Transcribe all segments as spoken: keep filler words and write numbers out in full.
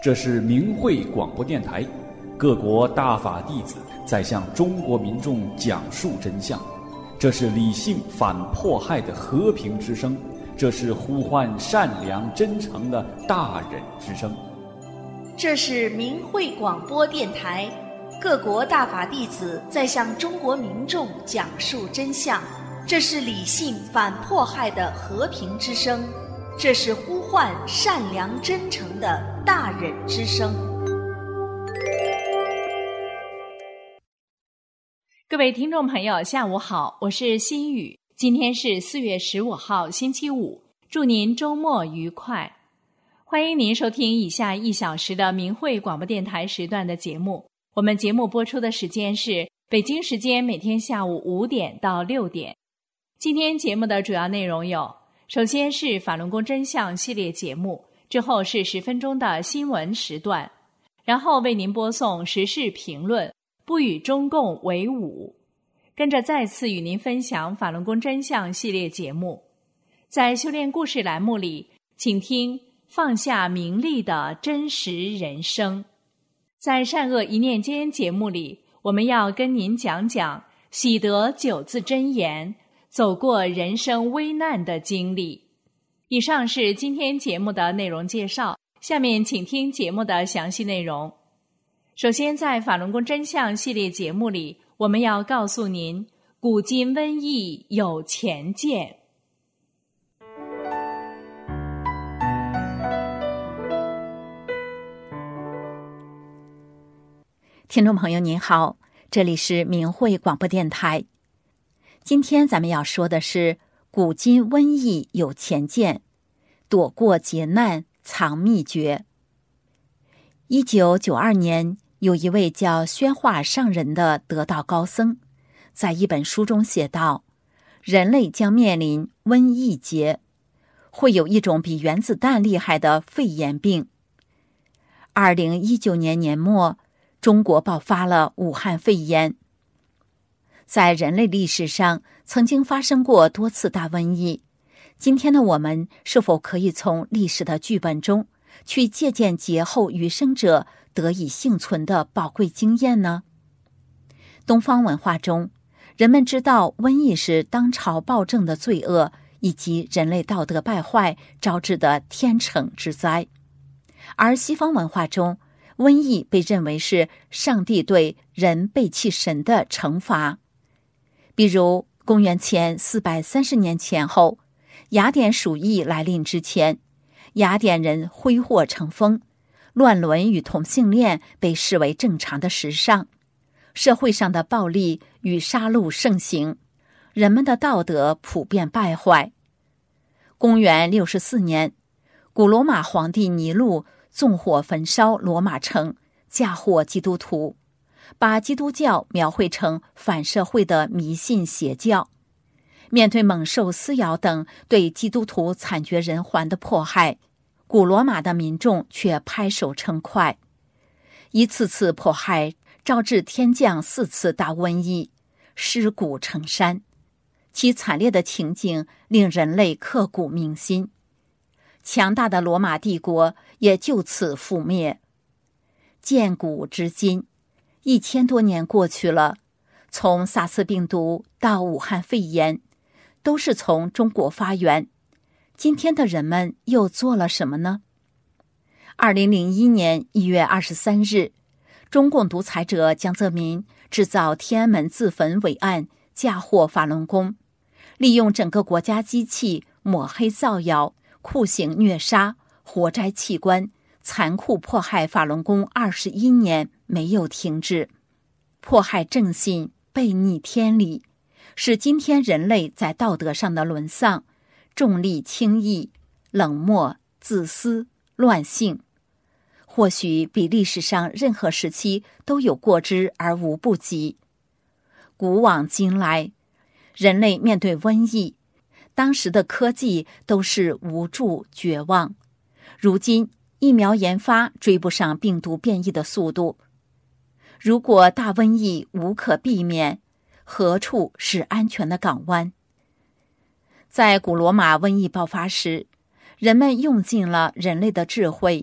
这是明慧广播电台，各国大法弟子在向中国民众讲述真相。这是理性反迫害的和平之声，这是呼唤善良真诚的大忍之声。 这是明慧广播电台，各国大法弟子在向中国民众讲述真相。这是理性反迫害的和平之声，这是呼唤善良真诚的大忍之声。 各位听众朋友，下午好，我是心雨。今天是四月十五号，星期五，祝您周末愉快。欢迎您收听以下一小时的明慧广播电台时段的节目。我们节目播出的时间是北京时间每天下午五点到六点。今天节目的主要内容有：首先是法轮功真相系列节目，之后是十分钟的新闻时段，然后为您播送时事评论，不与中共为伍。跟着再次与您分享法轮功真相系列节目。在修炼故事栏目里，请听放下名利的真实人生。在善恶一念间节目里，我们要跟您讲讲喜得九字真言，走过人生危难的经历。以上是今天节目的内容介绍，下面请听节目的详细内容。首先，在法轮功真相系列节目里，我们要告诉您，古今瘟疫有前见。 听众朋友您好，这里是明慧广播电台。今天咱们要说的是古今瘟疫有前见，躲过劫难藏秘诀。一九九二年，有一位叫宣化上人的得道高僧，在一本书中写道，人类将面临瘟疫劫，会有一种比原子弹厉害的肺炎病。二零一九年年末，中国爆发了武汉肺炎。在人类历史上曾经发生过多次大瘟疫，今天的我们是否可以从历史的剧本中去借鉴劫后余生者得以幸存的宝贵经验呢？东方文化中，人们知道瘟疫是当朝暴政的罪恶以及人类道德败坏招致的天惩之灾，而西方文化中，瘟疫被认为是上帝对人背弃神的惩罚。比如公元前四百三十年前后，雅典鼠疫来临之前，雅典人挥霍成风，乱伦与同性恋被视为正常的时尚，社会上的暴力与杀戮盛行，人们的道德普遍败坏。公元六十四年，古罗马皇帝尼禄纵火焚烧罗马城，嫁祸基督徒，把基督教描绘成反社会的迷信邪教。面对猛兽撕咬等对基督徒惨绝人寰的迫害，古罗马的民众却拍手称快。一次次迫害招致天降四次大瘟疫，尸骨成山，其惨烈的情景令人类刻骨铭心。强大的罗马帝国也就此覆灭。建古至今，一千多年过去了，从萨斯病毒到武汉肺炎，都是从中国发源。今天的人们又做了什么呢？二零零一年一月二十三日，中共独裁者江泽民制造天安门自焚伪案，嫁祸法轮功，利用整个国家机器抹黑造谣，酷刑虐杀，活摘器官，残酷迫害法轮功二十一年没有停止，迫害正信，背逆天理，使今天人类在道德上的沦丧，重利轻义，冷漠自私乱性，或许比历史上任何时期都有过之而无不及。古往今来，人类面对瘟疫，当时的科技都是无助绝望，如今疫苗研发追不上病毒变异的速度。如果大瘟疫无可避免，何处是安全的港湾？在古罗马瘟疫爆发时，人们用尽了人类的智慧，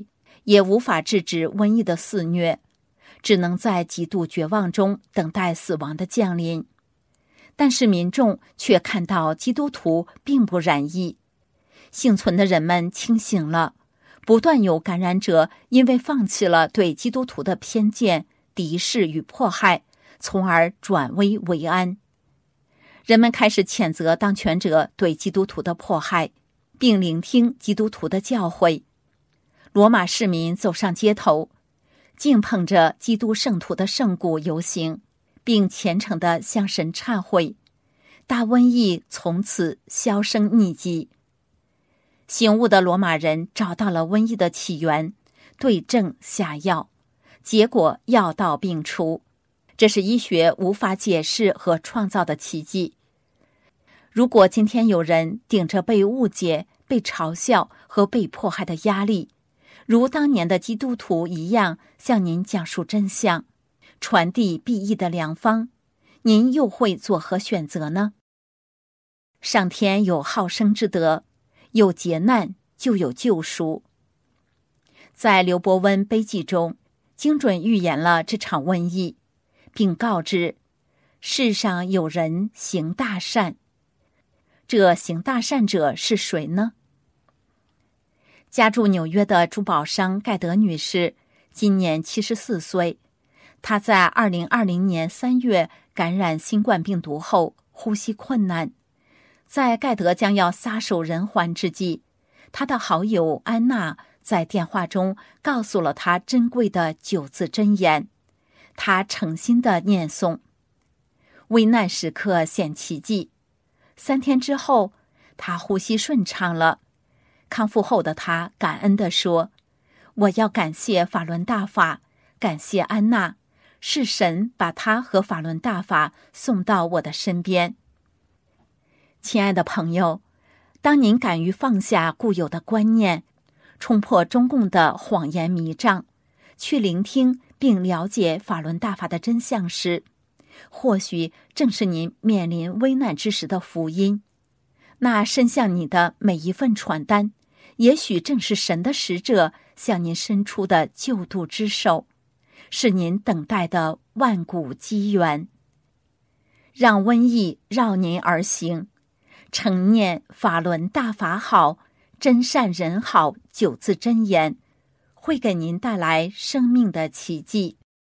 也无法制止瘟疫的肆虐，只能在极度绝望中等待死亡的降临。但是民众却看到基督徒并不染疫，幸存的人们清醒了，不断有感染者因为放弃了对基督徒的偏见、敌视与迫害，从而转危为安。人们开始谴责当权者对基督徒的迫害，并聆听基督徒的教诲。罗马市民走上街头，敬捧着基督圣徒的圣骨游行，并虔诚地向神忏悔。大瘟疫从此销声匿迹。醒悟的罗马人找到了瘟疫的起源，对症下药，结果药到病除。这是医学无法解释和创造的奇迹。如果今天有人顶着被误解、被嘲笑和被迫害的压力，如当年的基督徒一样向您讲述真相，传递裨益的良方，您又会作何选择呢？上天有好生之德，有劫难就有救赎。在刘伯温悲记中，精准预言了这场瘟疫，并告知世上有人行大善。这行大善者是谁呢？家住纽约的珠宝商盖德女士今年七十四岁，她在二零二零年三月感染新冠病毒后呼吸困难。在盖德将要撒手人寰之际，他的好友安娜在电话中告诉了他珍贵的九字真言，他诚心地念诵。危难时刻显奇迹，三天之后，他呼吸顺畅了。康复后的他感恩地说：“我要感谢法轮大法，感谢安娜，是神把他和法轮大法送到我的身边。”亲爱的朋友，当您敢于放下固有的观念，冲破中共的谎言迷障，去聆听并了解法轮大法的真相时，或许正是您面临危难之时的福音。那伸向你的每一份传单，也许正是神的使者向您伸出的救度之手，是您等待的万古机缘。让瘟疫绕您而行，诚念法轮大法好，真善人好九字真言，会给您带来生命的奇迹。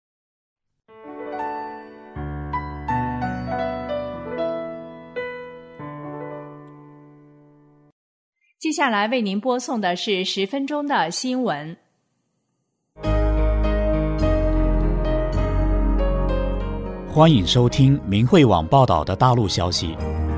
接下来为您播送的是十分钟的新闻。 欢迎收听明慧网报道的大陆消息。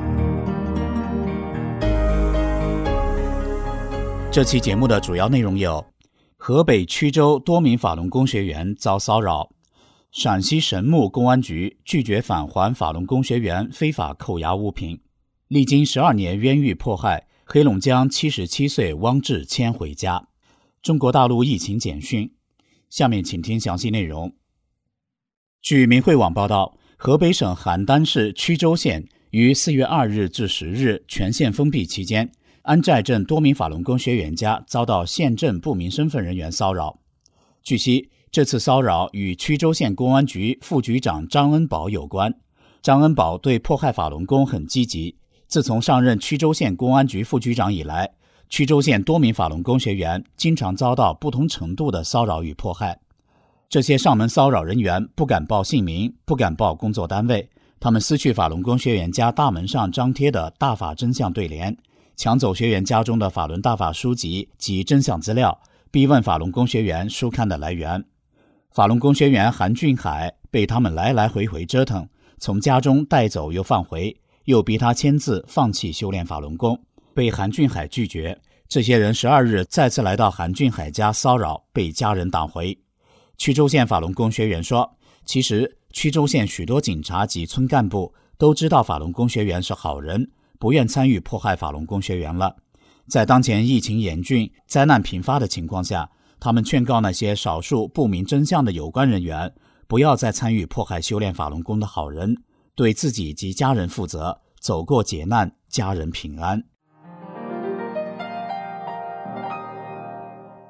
这期节目的主要内容有：河北曲周多名法轮功学员遭骚扰；陕西神木公安局拒绝返还法轮功学员非法扣押物品；历经十二年冤狱迫害，黑龙江七十七岁汪志迁回家；中国大陆疫情简讯。下面请听详细内容。据明慧网报道，河北省邯郸市曲周县于四月二日至十日全县封闭期间，安寨镇多名法轮功学员家遭到县镇不明身份人员骚扰。据悉，这次骚扰与曲周县公安局副局长张恩宝有关。张恩宝对迫害法轮功很积极，自从上任曲周县公安局副局长以来，曲周县多名法轮功学员经常遭到不同程度的骚扰与迫害。这些上门骚扰人员不敢报姓名，不敢报工作单位，他们撕去法轮功学员家大门上张贴的大法真相对联，抢走学员家中的法轮大法书籍及真相资料，逼问法轮功学员书刊的来源。法轮功学员韩俊海被他们来来回回折腾，从家中带走又放回，又逼他签字放弃修炼法轮功，被韩俊海拒绝。这些人十二日再次来到韩俊海家骚扰，被家人挡回。曲周县法轮功学员说，其实曲周县许多警察及村干部都知道法轮功学员是好人，不愿参与迫害法轮功学员了。在当前疫情严峻、灾难频发的情况下，他们劝告那些少数不明真相的有关人员，不要再参与迫害修炼法轮功的好人，对自己及家人负责，走过劫难，家人平安。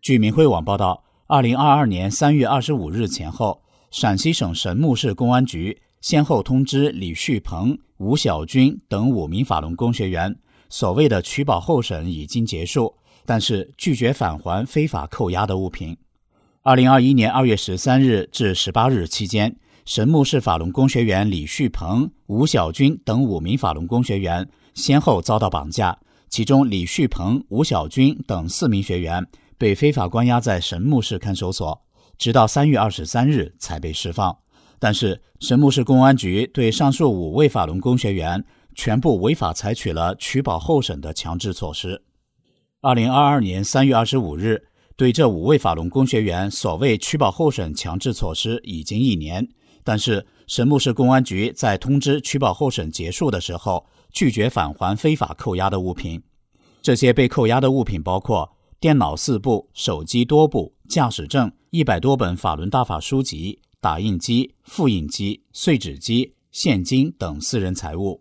据明慧网报道，二零二二年三月二十五日前后，陕西省神木市公安局先后通知李旭鹏、吴小军等五名法轮功学员，所谓的取保候审已经结束，但是拒绝返还非法扣押的物品。二零二一年二月十三日至十八日期间，神木市法轮功学员李旭鹏、吴小军等五名法轮功学员先后遭到绑架，其中李旭鹏、吴小军等四名学员被非法关押在神木市看守所，直到三月二十三日才被释放。但是神木市公安局对上述五位法轮功学员全部违法采取了取保候审的强制措施。二零二二年三月二十五日，对这五位法轮功学员所谓取保候审强制措施已经一年，但是神木市公安局在通知取保候审结束的时候，拒绝返还非法扣押的物品。这些被扣押的物品包括电脑四部、手机多部、驾驶证、一百多本法轮大法书籍、打印机、复印机、碎纸机、现金等私人财物。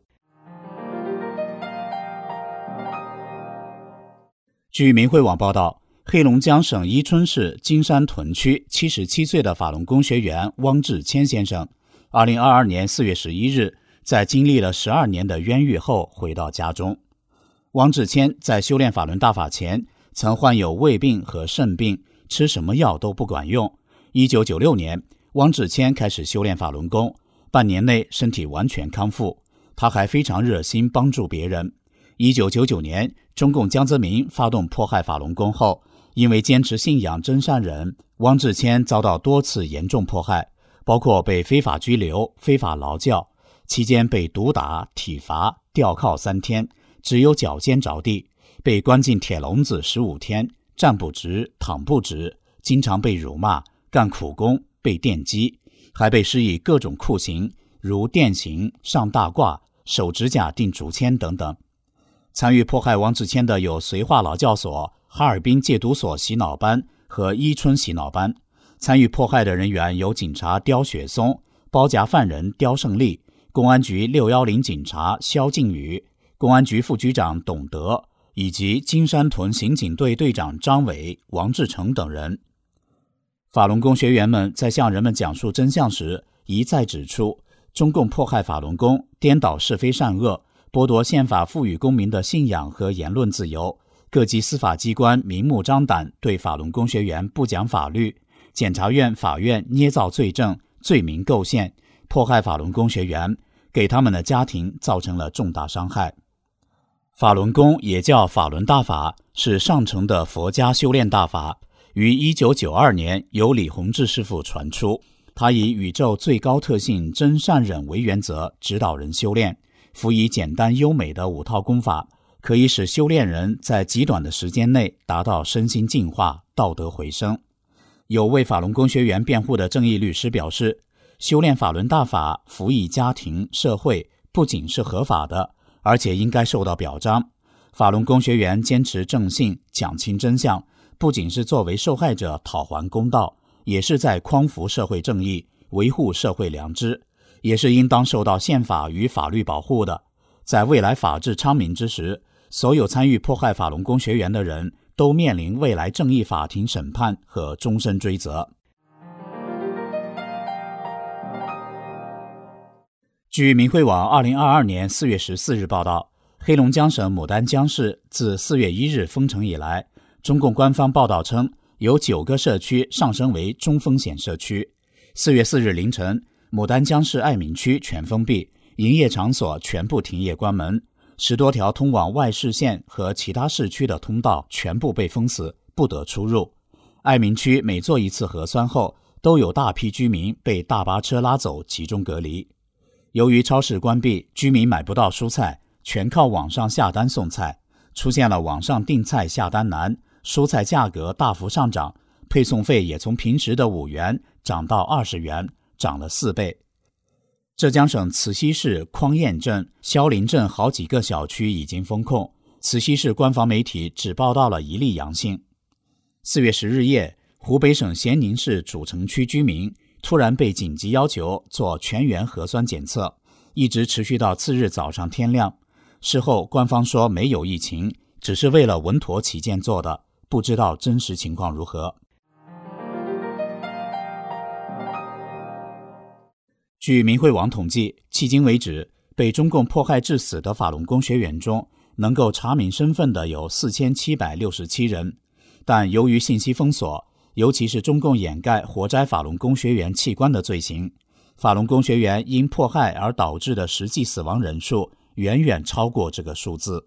据明慧网报道，黑龙江省伊春市金山屯区七十七岁的法轮功学员汪志谦先生，二零二二年四月十一日，在经历了十二年的冤狱后回到家中。汪志谦在修炼法轮大法前，曾患有胃病和肾病，吃什么药都不管用。一九九六年，汪志谦开始修炼法轮功，半年内身体完全康复。他还非常热心帮助别人。一九九九年，中共江泽民发动迫害法轮功后，因为坚持信仰真善忍，汪志谦遭到多次严重迫害，包括被非法拘留、非法劳教，期间被毒打、体罚、吊铐三天，只有脚尖着地，被关进铁笼子十五天，站不直、躺不直，经常被辱骂，干苦工，被电击，还被施以各种酷刑，如电刑、上大褂、手指甲钉竹签等等。参与迫害汪志谦的有绥化劳教所、哈尔滨戒毒所洗脑班和伊春洗脑班。参与迫害的人员有警察刁雪松、包夹犯人刁胜利、公安局六一零警察肖靖宇、公安局副局长董德以及金山屯刑警队队长张伟、王志成等人。法轮功学员们在向人们讲述真相时，一再指出中共迫害法轮功，颠倒是非善恶，剥夺宪法赋予公民的信仰和言论自由，各级司法机关明目张胆对法轮功学员不讲法律，检察院、法院捏造罪证，罪名构陷，迫害法轮功学员，给他们的家庭造成了重大伤害。法轮功也叫法轮大法，是上乘的佛家修炼大法，于一九九二年由李洪志师父传出。他以宇宙最高特性真善忍为原则，指导人修炼，辅以简单优美的五套功法，可以使修炼人在极短的时间内达到身心净化、道德回升。有为法轮功学员辩护的正义律师表示，修炼法轮大法辅以家庭、社会，不仅是合法的，而且应该受到表彰。法轮功学员坚持正信，讲清真相，不仅是作为受害者讨还公道，也是在匡扶社会正义，维护社会良知，也是应当受到宪法与法律保护的。在未来法治昌明之时，所有参与迫害法轮功学员的人都面临未来正义法庭审判和终身追责。据明慧网二零二二年四月十四日报道，黑龙江省牡丹江市自四月一日封城以来，中共官方报道称有九个社区上升为中风险社区。四月四日凌晨，牡丹江市爱民区全封闭，营业场所全部停业关门，十多条通往外市县和其他市区的通道全部被封死，不得出入。爱民区每做一次核酸后，都有大批居民被大巴车拉走集中隔离。由于超市关闭，居民买不到蔬菜，全靠网上下单送菜，出现了网上订菜下单难，蔬菜价格大幅上涨，配送费也从平时的五元涨到二十元，涨了四倍。浙江省慈溪市匡堰镇、萧林镇好几个小区已经封控，慈溪市官方媒体只报道了一例阳性。四月十日夜，湖北省咸宁市主城区居民突然被紧急要求做全员核酸检测，一直持续到次日早上天亮。事后官方说没有疫情，只是为了稳妥起见做的， 不知道真实情况如何。据明慧网统计，迄今为止，被中共迫害致死的法轮功学员中，能够查明身份的有四千七百六十七人，但由于信息封锁，尤其是中共掩盖活摘法轮功学员器官的罪行，法轮功学员因迫害而导致的实际死亡人数远远超过这个数字。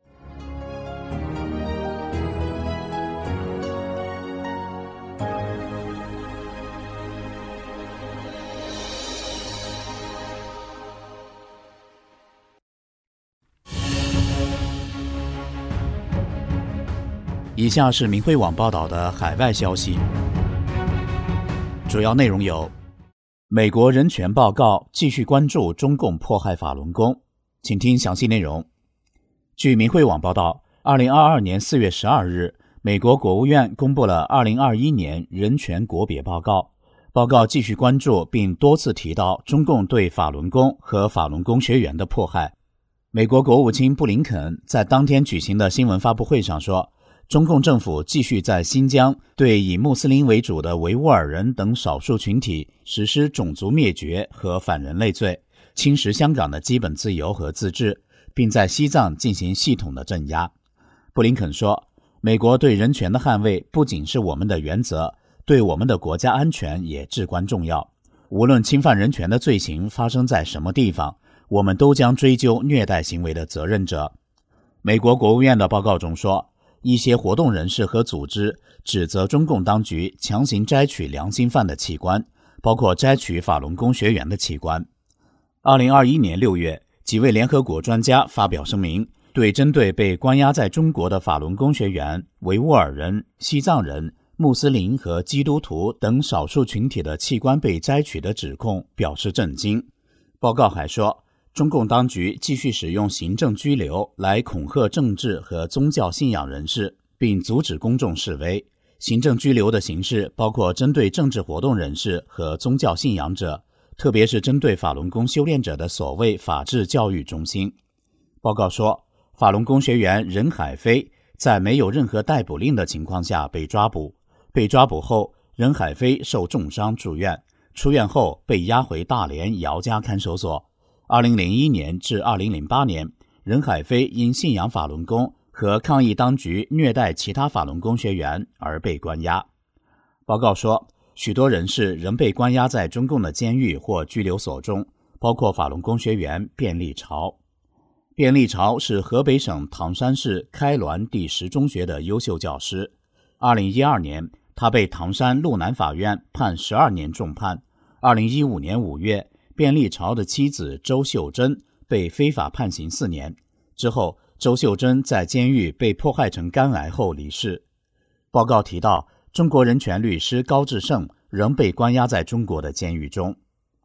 以下是明慧网报道的海外消息，主要内容有：美国人权报告继续关注中共迫害法轮功，请听详细内容。据明慧网报道，二零二二年四月十二日，美国国务院公布了二零二一年人权国别报告。报告继续关注并多次提到中共对法轮功和法轮功学员的迫害。美国国务卿布林肯在当天举行的新闻发布会上说，中共政府继续在新疆对以穆斯林为主的维吾尔人等少数群体实施种族灭绝和反人类罪，侵蚀香港的基本自由和自治，并在西藏进行系统的镇压。布林肯说，美国对人权的捍卫不仅是我们的原则，对我们的国家安全也至关重要。无论侵犯人权的罪行发生在什么地方，我们都将追究虐待行为的责任者。美国国务院的报告中说，一些活动人士和组织指责中共当局强行摘取良心犯的器官，包括摘取法轮功学员的器官。二零二一年六月，几位联合国专家发表声明，对针对被关押在中国的法轮功学员、维吾尔人、西藏人、穆斯林和基督徒等少数群体的器官被摘取的指控表示震惊。报告还说，中共当局继续使用行政拘留来恐吓政治和宗教信仰人士，并阻止公众示威。行政拘留的形式包括针对政治活动人士和宗教信仰者，特别是针对法轮功修炼者的所谓法治教育中心。报告说，法轮功学员任海飞在没有任何逮捕令的情况下被抓捕，被抓捕后，任海飞受重伤住院，出院后被押回大连姚家看守所。二零零一年至二零零八年，任海飞因信仰法轮功和抗议当局虐待其他法轮功学员而被关押。报告说，许多人士仍被关押在中共的监狱或拘留所中，包括法轮功学员卞立潮。卞立潮是河北省唐山市开滦第十中学的优秀教师。二零一二年，他被唐山路南法院判十二年重判。二零一五年五月，卞立潮的妻子周秀珍被非法判刑四年，之后周秀珍在监狱被迫害成肝癌后离世。报告提到，中国人权律师高志胜仍被关押在中国的监狱中。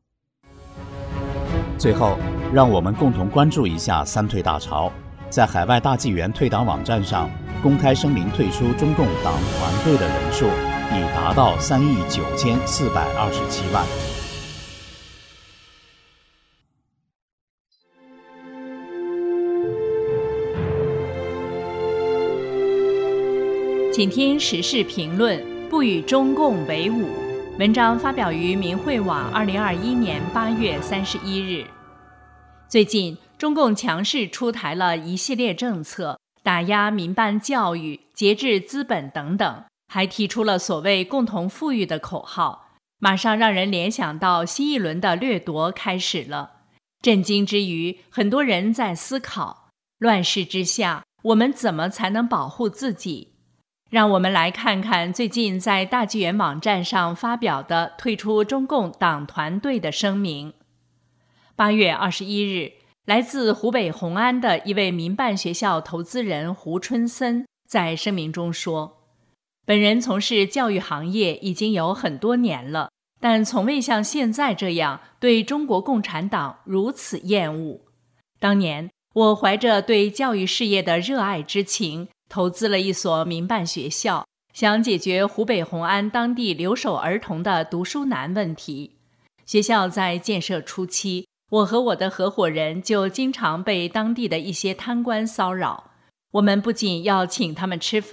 最后，让我们共同关注一下三退大潮。在海外大纪元退党网站上，公开声明退出中共党团队的人数已达到三亿九千四百二十七万。 请听时事评论，不与中共为伍。文章发表于明慧网二零二一年八月三十一日。最近，中共强势出台了一系列政策，打压民办教育、节制资本等等，还提出了所谓共同富裕的口号，马上让人联想到新一轮的掠夺开始了。震惊之余，很多人在思考，乱世之下，我们怎么才能保护自己？让我们来看看最近在大纪元网站上发表的退出中共党团队的声明。八月二十一日，来自湖北红安的一位民办学校投资人胡春森在声明中说，本人从事教育行业已经有很多年了，但从未像现在这样对中国共产党如此厌恶。当年，我怀着对教育事业的热爱之情，投资了一所民办学校，想解决湖北红安当地留守儿童的读书难问题。学校在建设初期，我和我的合伙人就经常被当地的一些贪官骚扰。我们不仅要请他们吃饭，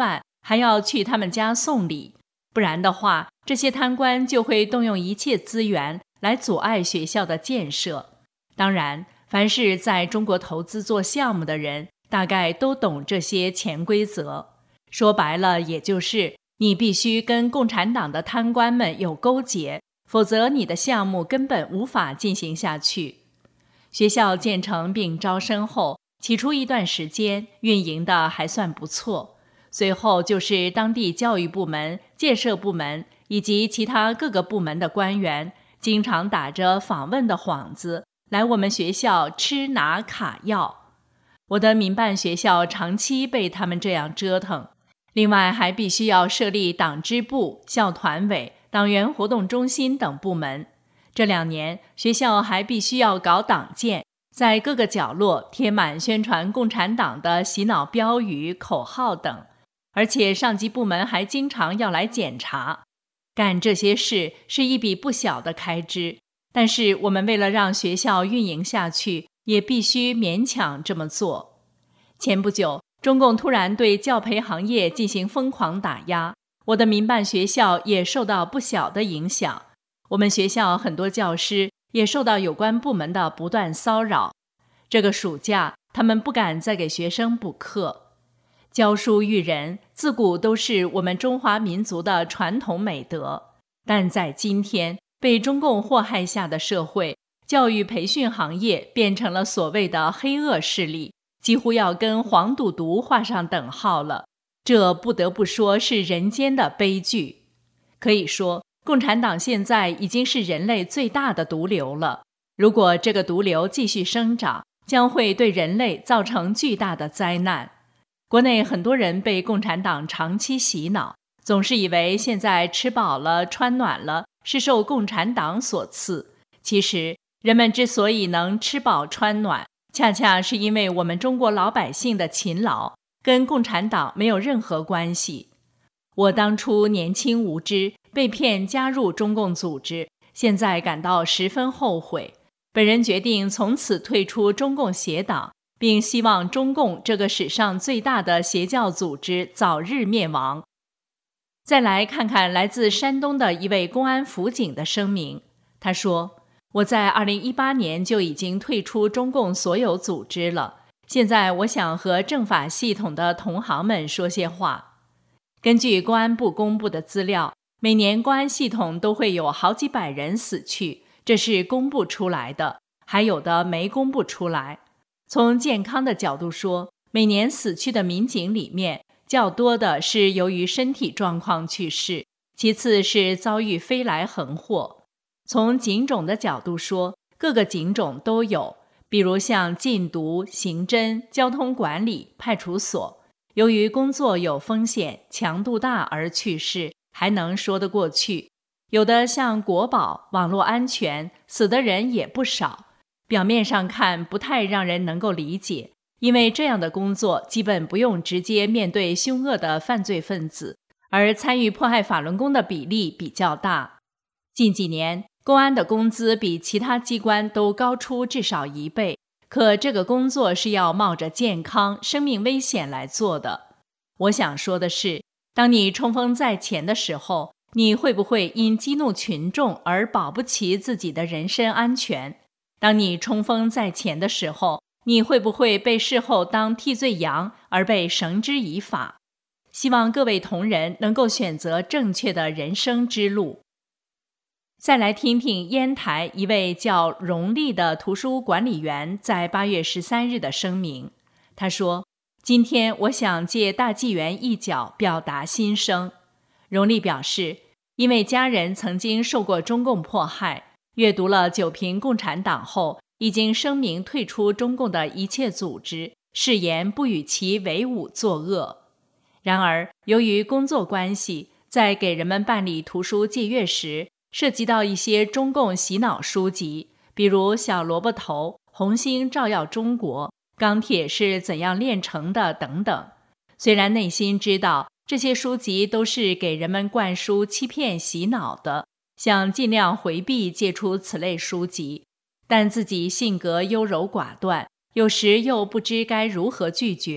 还要去他们家送礼，不然的话，这些贪官就会动用一切资源来阻碍学校的建设。当然，凡是在中国投资做项目的人，大概都懂这些潜规则。说白了，也就是你必须跟共产党的贪官们有勾结，否则你的项目根本无法进行下去。学校建成并招生后，起初一段时间运营的还算不错，随后就是当地教育部门、建设部门以及其他各个部门的官员经常打着访问的幌子来我们学校吃拿卡要。我的民办学校长期被他们这样折腾，另外还必须要设立党支部、校团委、党员活动中心等部门。这两年，学校还必须要搞党建，在各个角落贴满宣传共产党的洗脑标语、口号等，而且上级部门还经常要来检查。干这些事是一笔不小的开支，但是我们为了让学校运营下去，也必须勉强这么做。前不久，中共突然对教培行业进行疯狂打压，我的民办学校也受到不小的影响。我们学校很多教师也受到有关部门的不断骚扰。这个暑假，他们不敢再给学生补课。教书育人自古都是我们中华民族的传统美德，但在今天被中共祸害下的社会，教育培训行业变成了所谓的黑恶势力，几乎要跟黄赌毒画上等号了。这不得不说是人间的悲剧。可以说，共产党现在已经是人类最大的毒瘤了。如果这个毒瘤继续生长，将会对人类造成巨大的灾难。国内很多人被共产党长期洗脑，总是以为现在吃饱了穿暖了是受共产党所赐。其实人们之所以能吃饱穿暖，恰恰是因为我们中国老百姓的勤劳，跟共产党没有任何关系。我当初年轻无知，被骗加入中共组织，现在感到十分后悔。本人决定从此退出中共邪党，并希望中共这个史上最大的邪教组织早日灭亡。再来看看来自山东的一位公安辅警的声明，他说：我在二零一八年就已经退出中共所有组织了，现在我想和政法系统的同行们说些话。根据公安部公布的资料，每年公安系统都会有好几百人死去，这是公布出来的，还有的没公布出来。从健康的角度说，每年死去的民警里面，较多的是由于身体状况去世，其次是遭遇飞来横祸。从警种的角度说，各个警种都有，比如像禁毒、刑侦、交通管理、派出所，由于工作有风险、强度大而去世，还能说得过去。有的像国保、网络安全，死的人也不少。表面上看不太让人能够理解，因为这样的工作基本不用直接面对凶恶的犯罪分子，而参与迫害法轮功的比例比较大。近几年，公安的工资比其他机关都高出至少一倍，可这个工作是要冒着健康、生命危险来做的。我想说的是，当你冲锋在前的时候，你会不会因激怒群众而保不齐自己的人身安全？当你冲锋在前的时候，你会不会被事后当替罪羊而被绳之以法？希望各位同仁能够选择正确的人生之路。再来听听烟台一位叫荣利的图书管理员在八月十三日的声明。他说：今天我想借大纪元一角表达心声。荣利表示，因为家人曾经受过中共迫害，阅读了《九评共产党》后，已经声明退出中共的一切组织，誓言不与其为伍作恶。然而，由于工作关系，在给人们办理图书借阅时，涉及到一些中共洗脑书籍，比如《小萝卜头》、《红星照耀中国》、《钢铁是怎样炼成的》等等。虽然内心知道这些书籍都是给人们灌输欺骗洗脑的，想尽量回避借出此类书籍，但自己性格优柔寡断，有时又不知该如何拒绝，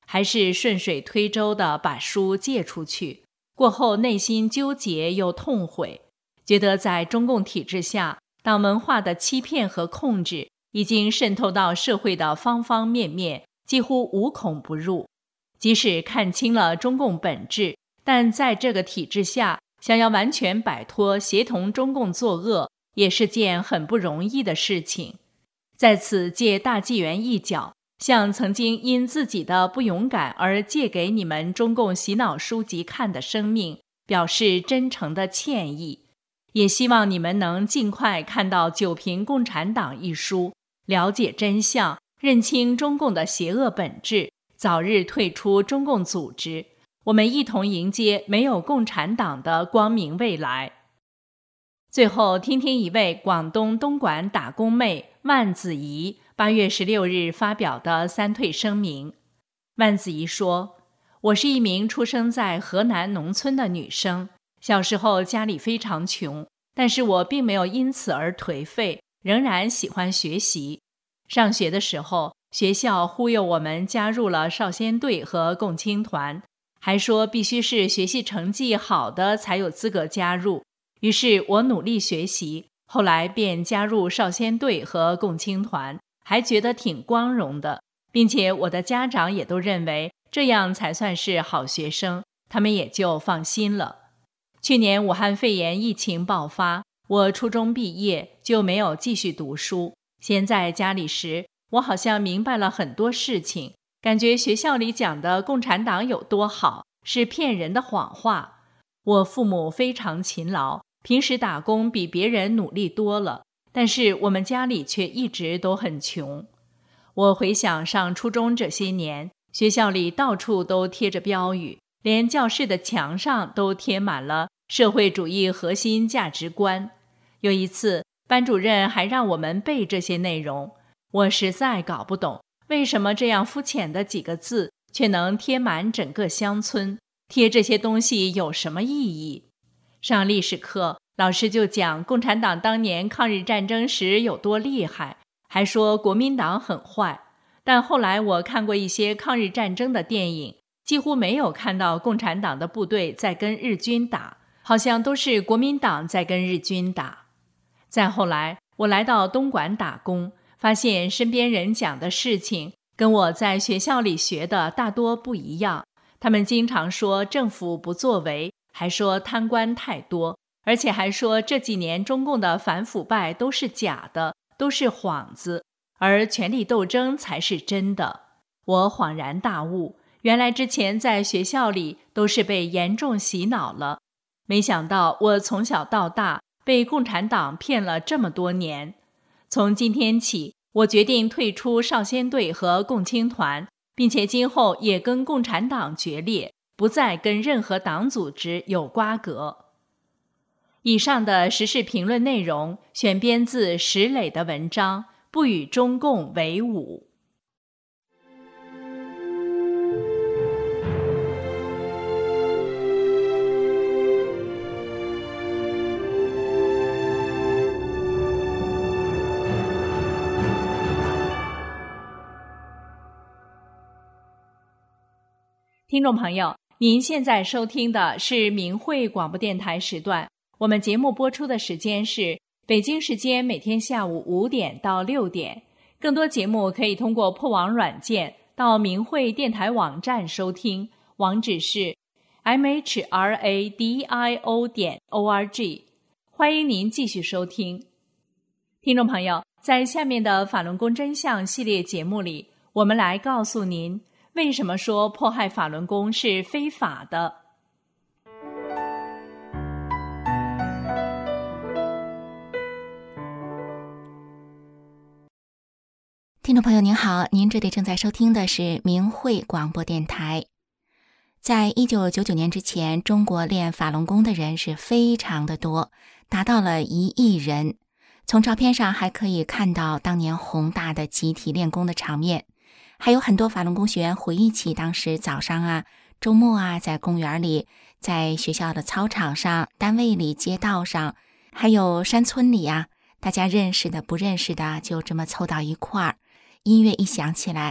还是顺水推舟地把书借出去，过后内心纠结又痛悔，觉得在中共体制下，党文化的欺骗和控制已经渗透到社会的方方面面，几乎无孔不入。即使看清了中共本质，但在这个体制下，想要完全摆脱协同中共作恶，也是件很不容易的事情。在此借大纪元一角，向曾经因自己的不勇敢而借给你们中共洗脑书籍看的生命，表示真诚的歉意。也希望你们能尽快看到《九评共产党》一书，了解真相，认清中共的邪恶本质，早日退出中共组织，我们一同迎接没有共产党的光明未来。最后听听一位广东东莞打工妹万子怡八月十六日发表的三退声明。万子怡说，我是一名出生在河南农村的女生，小时候家里非常穷，但是我并没有因此而颓废，仍然喜欢学习。上学的时候，学校忽悠我们加入了少先队和共青团，还说必须是学习成绩好的才有资格加入。于是我努力学习，后来便加入少先队和共青团，还觉得挺光荣的，并且我的家长也都认为这样才算是好学生，他们也就放心了。去年武汉肺炎疫情爆发，我初中毕业就没有继续读书。先在家里时，我好像明白了很多事情，感觉学校里讲的共产党有多好，是骗人的谎话。我父母非常勤劳，平时打工比别人努力多了，但是我们家里却一直都很穷。我回想上初中这些年，学校里到处都贴着标语，连教室的墙上都贴满了社会主义核心价值观。有一次，班主任还让我们背这些内容，我实在搞不懂，为什么这样肤浅的几个字却能贴满整个乡村？贴这些东西有什么意义？上历史课，老师就讲共产党当年抗日战争时有多厉害，还说国民党很坏。但后来我看过一些抗日战争的电影，几乎没有看到共产党的部队在跟日军打，好像都是国民党在跟日军打。再后来，我来到东莞打工，发现身边人讲的事情跟我在学校里学的大多不一样。他们经常说政府不作为，还说贪官太多，而且还说这几年中共的反腐败都是假的，都是幌子，而权力斗争才是真的。我恍然大悟，原来之前在学校里都是被严重洗脑了。没想到我从小到大被共产党骗了这么多年。从今天起，我决定退出少先队和共青团，并且今后也跟共产党决裂，不再跟任何党组织有瓜葛。以上的时事评论内容选编自石磊的文章《不与中共为伍》。听众朋友，您现在收听的是明慧广播电台时段，我们节目播出的时间是北京时间每天下午五点到六点。更多节目可以通过破网软件到明慧电台网站收听，网址是 m h r a d i o 点 o r g。 欢迎您继续收听。听众朋友，在下面的法轮功真相系列节目里，我们来告诉您为什么说迫害法轮功是非法的。 听众朋友您好，您这里正在收听的是明慧广播电台。在一九九九年之前，中国练法轮功的人是非常的多，达到了一亿人。从照片上还可以看到当年宏大的集体练功的场面，还有很多法轮功学员回忆起当时早上啊、周末啊，在公园里，在学校的操场上、单位里、街道上，还有山村里啊，大家认识的不认识的就这么凑到一块儿，音乐一响起来，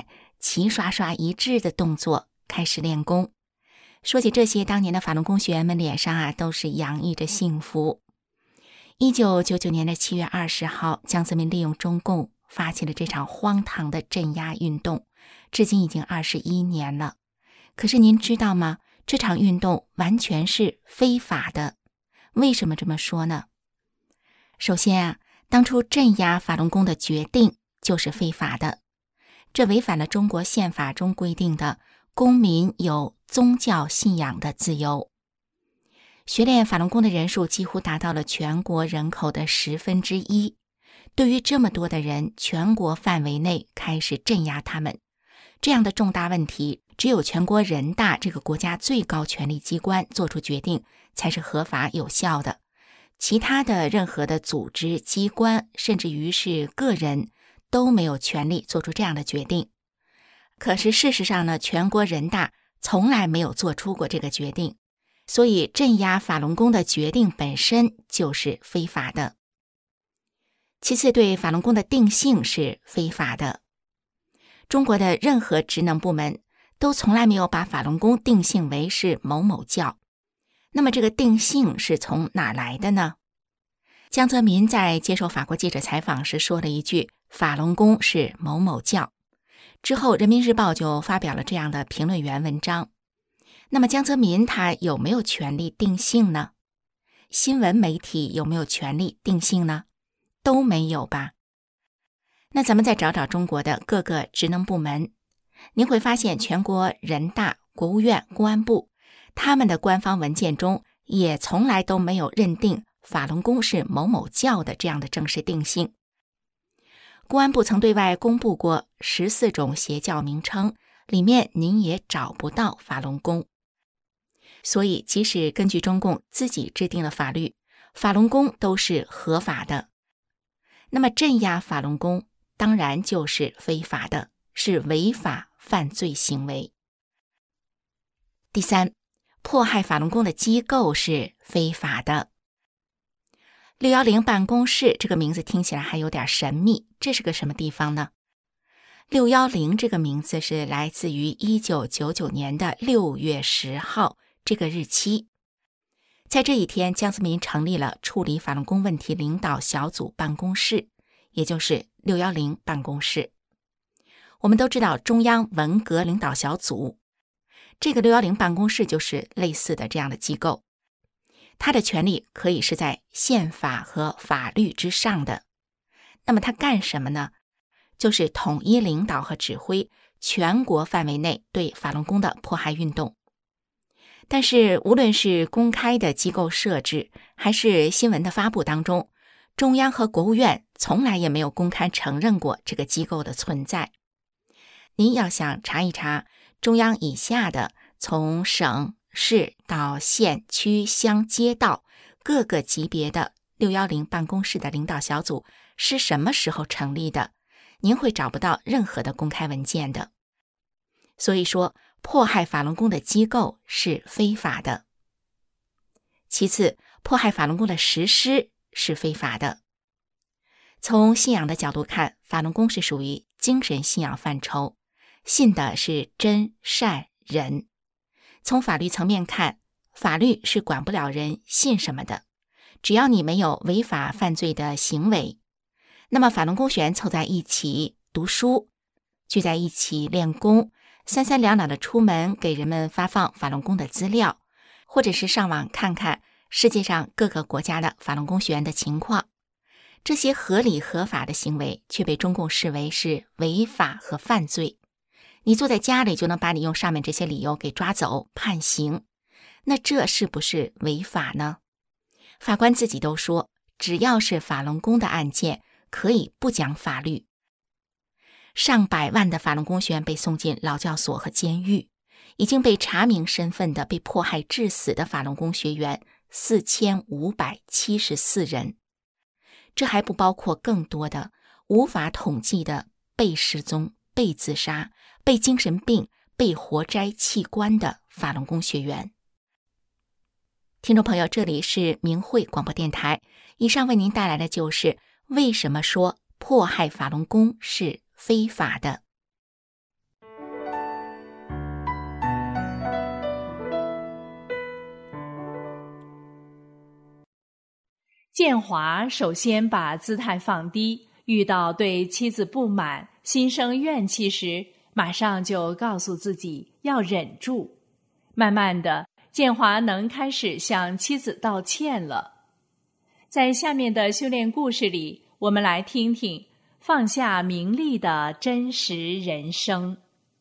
齐刷刷一致的动作开始练功。说起这些，当年的法轮功学员们脸上啊都是洋溢着幸福。一九九九年的七月二十号，江泽民利用中共发起了这场荒唐的镇压运动，至今已经二十一年了。可是您知道吗？这场运动完全是非法的。为什么这么说呢？首先啊，当初镇压法轮功的决定就是非法的，这违反了中国宪法中规定的公民有宗教信仰的自由。学练法轮功的人数几乎达到了全国人口的十分之一。对于这么多的人，全国范围内开始镇压他们，这样的重大问题，只有全国人大这个国家最高权力机关做出决定才是合法有效的。其他的任何的组织、机关，甚至于是个人，都没有权利做出这样的决定。可是事实上呢，全国人大从来没有做出过这个决定，所以镇压法轮功的决定本身就是非法的。其次，对法轮功的定性是非法的。中国的任何职能部门都从来没有把法轮功定性为是某某教。那么这个定性是从哪来的呢？江泽民在接受法国记者采访时说了一句，法轮功是某某教。之后人民日报就发表了这样的评论员文章。那么江泽民他有没有权利定性呢？新闻媒体有没有权利定性呢？都没有吧。那咱们再找找中国的各个职能部门，您会发现全国人大、国务院、公安部他们的官方文件中也从来都没有认定法轮功是某某教的这样的正式定性。公安部曾对外公布过十四种邪教名称，里面您也找不到法轮功。所以即使根据中共自己制定的法律，法轮功都是合法的。那么镇压法轮功当然就是非法的，是违法犯罪行为。第三，迫害法轮功的机构是非法的。六一零办公室这个名字听起来还有点神秘，这是个什么地方呢？六一零这个名字是来自于一九九九年的六月十号这个日期。在这一天，江泽民成立了处理法轮功问题领导小组办公室，也就是六一零办公室。我们都知道中央文革领导小组，这个六一零办公室就是类似的这样的机构，它的权力可以是在宪法和法律之上的。那么它干什么呢？就是统一领导和指挥全国范围内对法轮功的迫害运动。但是无论是公开的机构设置，还是新闻的发布当中，中央和国务院从来也没有公开承认过这个机构的存在。您要想查一查中央以下的从省、市到县、区、乡、街道各个级别的六一零办公室的领导小组是什么时候成立的，您会找不到任何的公开文件的。所以说，迫害法轮功的机构是非法的。其次，迫害法轮功的实施是非法的。从信仰的角度看，法轮功是属于精神信仰范畴，信的是真、善、仁。从法律层面看，法律是管不了人信什么的，只要你没有违法犯罪的行为。那么法轮功学员凑在一起读书，聚在一起练功，三三两两的出门给人们发放法轮功的资料，或者是上网看看世界上各个国家的法轮功学员的情况，这些合理合法的行为却被中共视为是违法和犯罪。你坐在家里就能把你用上面这些理由给抓走判刑，那这是不是违法呢？法官自己都说，只要是法轮功的案件可以不讲法律。上百万的法轮功学员被送进劳教所和监狱，已经被查明身份的被迫害致死的法轮功学员四千五百七十四人，这还不包括更多的无法统计的被失踪、被自杀、被精神病、被活摘器官的法轮功学员。听众朋友，这里是明慧广播电台，以上为您带来的就是为什么说迫害法轮功是非法的。 建华首先把姿态放低，遇到对妻子不满、心生怨气时，马上就告诉自己要忍住。慢慢的，建华能开始向妻子道歉了。在下面的修炼故事里，我们来听听放下名利的真实人生。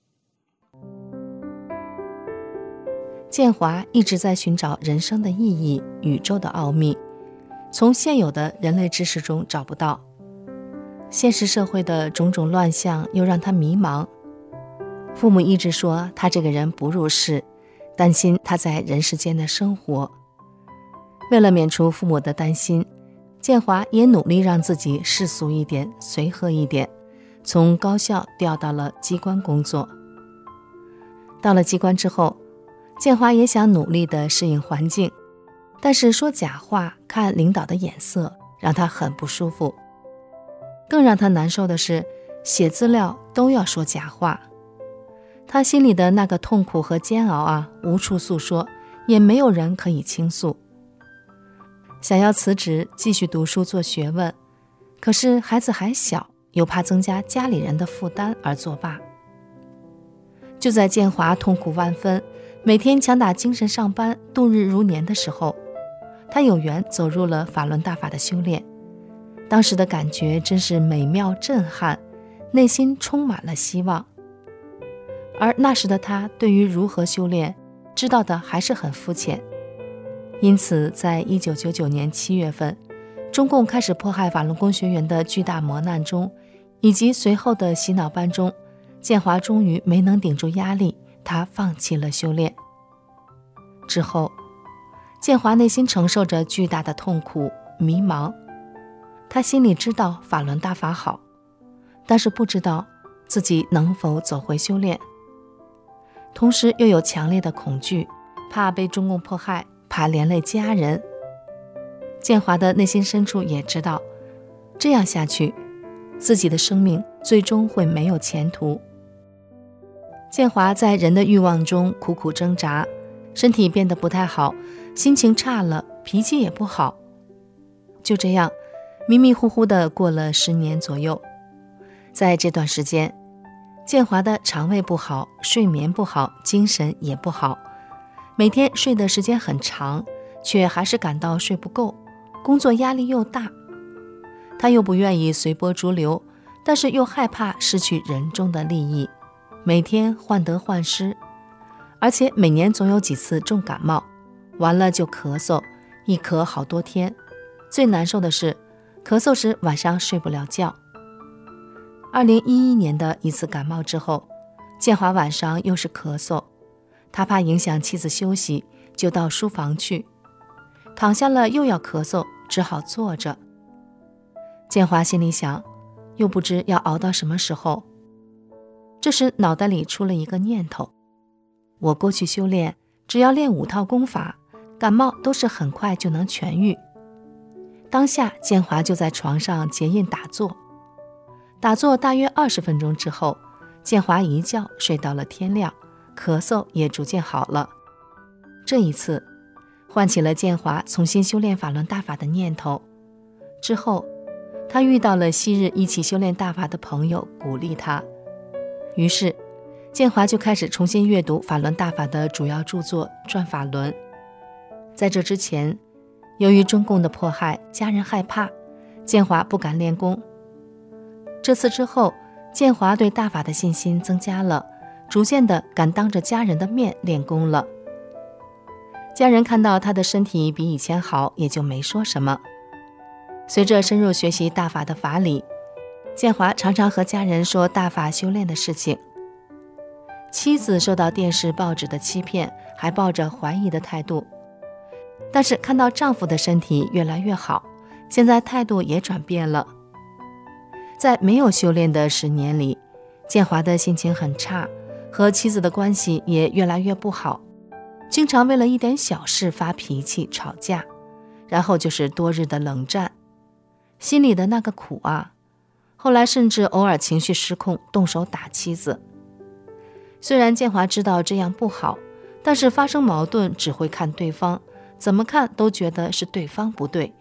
建华一直在寻找人生的意义、宇宙的奥秘，从现有的人类知识中找不到。现实社会的种种乱象又让他迷茫。父母一直说他这个人不入世，担心他在人世间的生活。为了免除父母的担心，建华也努力让自己世俗一点、随和一点，从高校调到了机关工作。到了机关之后，建华也想努力地适应环境，但是说假话、看领导的眼色，让他很不舒服。更让他难受的是，写资料都要说假话。他心里的那个痛苦和煎熬啊，无处诉说，也没有人可以倾诉。想要辞职继续读书做学问，可是孩子还小，又怕增加家里人的负担而作罢。就在建华痛苦万分，每天强打精神上班，度日如年的时候，他有缘走入了法轮大法的修炼。当时的感觉真是美妙震撼，内心充满了希望。而那时的他对于如何修炼，知道的还是很肤浅。因此在一九九九年七月份，中共开始迫害法轮功学员的巨大磨难中，以及随后的洗脑班中，建华终于没能顶住压力，他放弃了修炼。之后，建华内心承受着巨大的痛苦、迷茫。他心里知道法轮大法好，但是不知道自己能否走回修炼。同时又有强烈的恐惧，怕被中共迫害，怕连累家人。建华的内心深处也知道，这样下去，自己的生命最终会没有前途。建华在人的欲望中苦苦挣扎，身体变得不太好，心情差了，脾气也不好。就这样迷迷糊糊地过了十年左右。在这段时间，建华的肠胃不好，睡眠不好，精神也不好，每天睡的时间很长，却还是感到睡不够，工作压力又大。他又不愿意随波逐流，但是又害怕失去人中的利益，每天患得患失，而且每年总有几次重感冒，完了就咳嗽，一咳好多天。最难受的是咳嗽时晚上睡不了觉。二零一一年的一次感冒之后，建华晚上又是咳嗽，他怕影响妻子休息，就到书房去，躺下了又要咳嗽，只好坐着。建华心里想，又不知要熬到什么时候。这时脑袋里出了一个念头，我过去修炼，只要练五套功法，感冒都是很快就能痊愈。当下建华就在床上结印打坐，打坐大约二十分钟之后，建华一觉睡到了天亮，咳嗽也逐渐好了。这一次唤起了建华重新修炼法轮大法的念头。之后他遇到了昔日一起修炼大法的朋友，鼓励他，于是建华就开始重新阅读法轮大法的主要著作《转法轮》。在这之前，由于中共的迫害，家人害怕，建华不敢练功。这次之后，建华对大法的信心增加了，逐渐的敢当着家人的面练功了。家人看到他的身体比以前好，也就没说什么。随着深入学习大法的法理，建华常常和家人说大法修炼的事情。妻子受到电视报纸的欺骗，还抱着怀疑的态度，但是看到丈夫的身体越来越好，现在态度也转变了。在没有修炼的十年里，建华的心情很差，和妻子的关系也越来越不好，经常为了一点小事发脾气吵架，然后就是多日的冷战。心里的那个苦啊，后来甚至偶尔情绪失控，动手打妻子。虽然建华知道这样不好，但是发生矛盾只会看对方，怎么看都觉得是对方不对，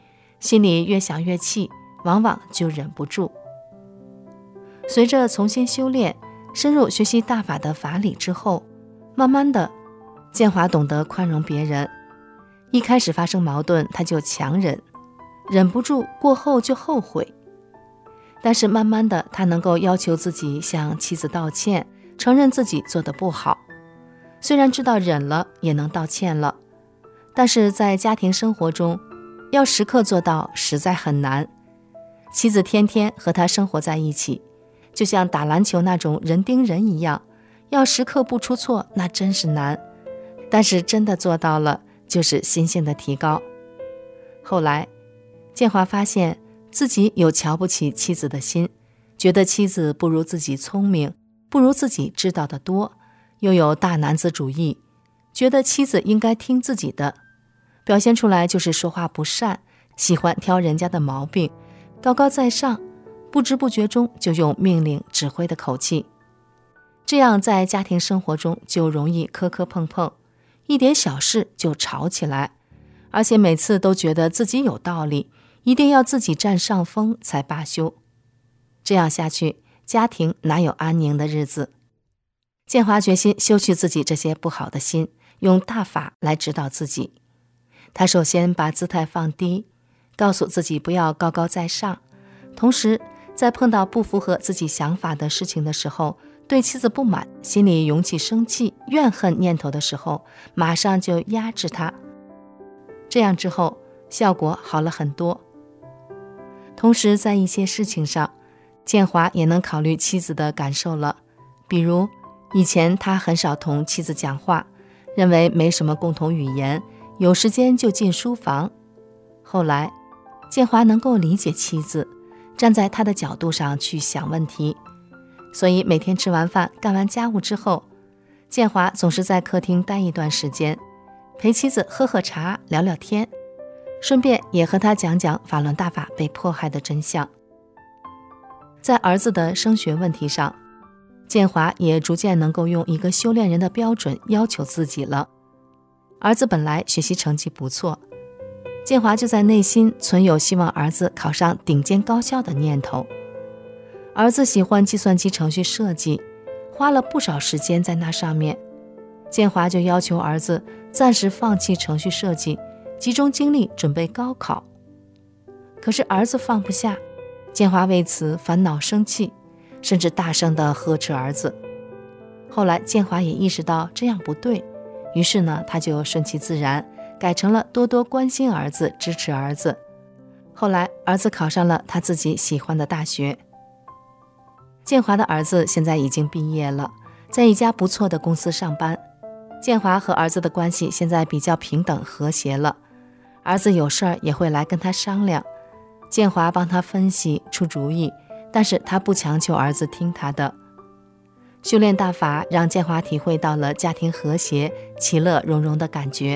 心里越想越气，往往就忍不住。随着重新修炼，深入学习大法的法理之后，慢慢的，建华懂得宽容别人。一开始发生矛盾，他就强忍，忍不住过后就后悔。但是慢慢的，他能够要求自己向妻子道歉，承认自己做得不好。虽然知道忍了也能道歉了，但是在家庭生活中，要时刻做到实在很难。妻子天天和他生活在一起，就像打篮球那种人盯人一样，要时刻不出错，那真是难。但是真的做到了，就是心性的提高。后来，建华发现自己有瞧不起妻子的心，觉得妻子不如自己聪明，不如自己知道的多，又有大男子主义，觉得妻子应该听自己的，表现出来就是说话不善，喜欢挑人家的毛病，高高在上，不知不觉中就用命令指挥的口气。这样在家庭生活中就容易磕磕碰碰，一点小事就吵起来，而且每次都觉得自己有道理，一定要自己占上风才罢休。这样下去，家庭哪有安宁的日子？建华决心修去自己这些不好的心，用大法来指导自己。他首先把姿态放低，告诉自己不要高高在上，同时在碰到不符合自己想法的事情的时候，对妻子不满，心里涌起生气、怨恨念头的时候，马上就压制他。这样之后，效果好了很多。同时在一些事情上，建华也能考虑妻子的感受了。比如以前他很少同妻子讲话，认为没什么共同语言，有时间就进书房。后来建华能够理解妻子，站在他的角度上去想问题，所以每天吃完饭干完家务之后，建华总是在客厅待一段时间，陪妻子喝喝茶聊聊天，顺便也和他讲讲法轮大法被迫害的真相。在儿子的升学问题上，建华也逐渐能够用一个修炼人的标准要求自己了。儿子本来学习成绩不错，建华就在内心存有希望儿子考上顶尖高校的念头。儿子喜欢计算机程序设计，花了不少时间在那上面。建华就要求儿子暂时放弃程序设计，集中精力准备高考。可是儿子放不下，建华为此烦恼生气，甚至大声地呵斥儿子。后来建华也意识到这样不对，于是呢，他就顺其自然，改成了多多关心儿子，支持儿子。后来儿子考上了他自己喜欢的大学。建华的儿子现在已经毕业了，在一家不错的公司上班。建华和儿子的关系现在比较平等和谐了，儿子有事儿也会来跟他商量，建华帮他分析出主意，但是他不强求儿子听他的。修炼大法让建华体会到了家庭和谐、其乐融融的感觉。